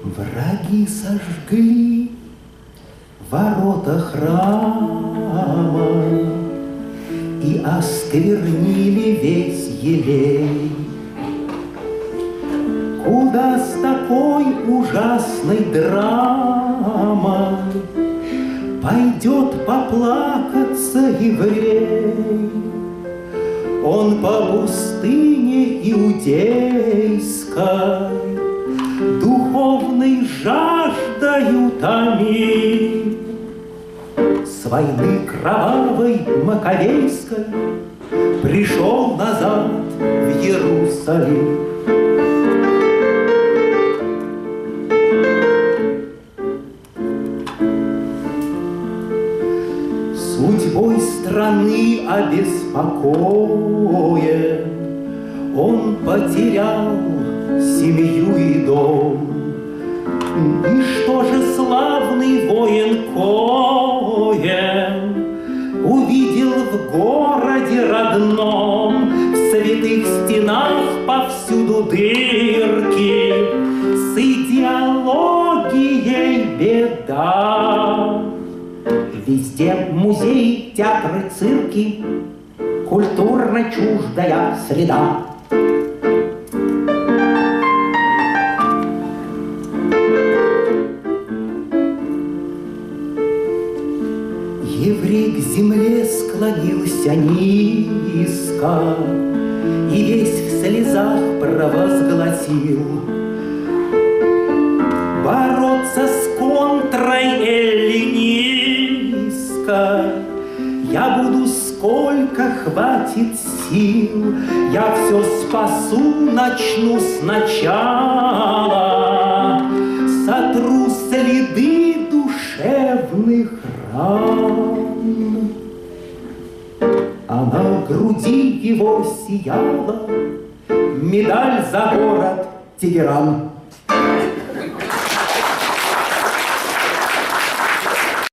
Враги сожгли ворота храма и осквернили весь елей. Куда с такой ужасной драмой пойдет поплакаться еврей? Он по пустыне иудейской духовной жаждою томим. С войны кровавой маковейской пришел назад в Иерусалим. Судьбой страны обеспокоен, он потерял семью и дом. И что же славный воин Коэн увидел в городе родном? В святых стенах повсюду дырки, с идеологией беда. Везде музеи, театры, цирки, культурно чуждая среда. Еврей к земле склонился низко и весь в слезах провозгласил: бороться с контрой эллинистской я буду, сколько хватит сил. Я все спасу, начну сначала, сотру следы душевных ран. А на груди его сияла медаль за город Тегеран.